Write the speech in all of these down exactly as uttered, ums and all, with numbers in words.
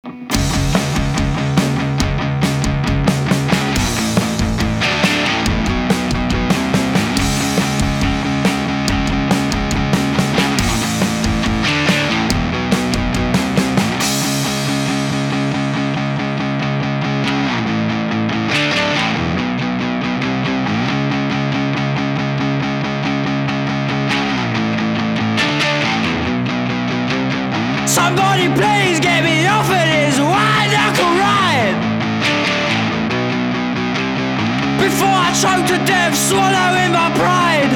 Somebody please get me off of this white-knuckle ride before I choke to death, swallowing my pride.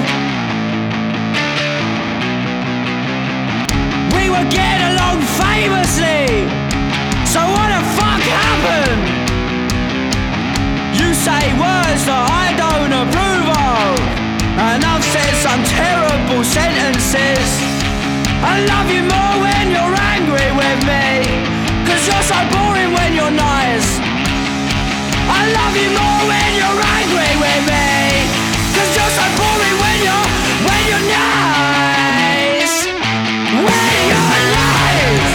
We were getting along famously, so what the fuck happened? You say words that I don't approve of, and I've said some terrible sentences. I love you more when you're angry with me, cause you're so boring when you're nice. I love you more when you're angry with me, cause you're so boring when you're, when you're nice. When you're nice.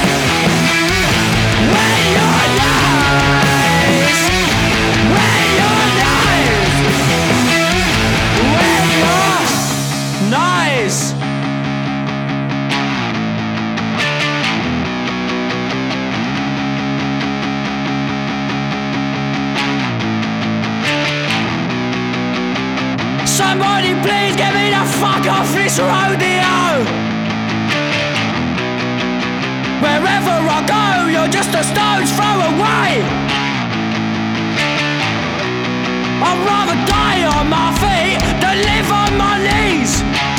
When you're nice. When you're nice. When you're nice. Somebody please get me the fuck off this rodeo. Wherever I go, you're just a stone's throw away. I'd rather die on my feet than live on my knees.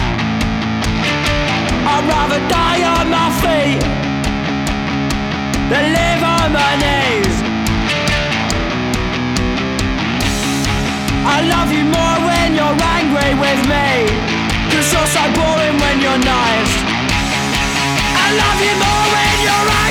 I'd rather die on my feet than live on my knees. I love you more when you're angry with me, cause you're so boring when you're nice. I love you more when you're angry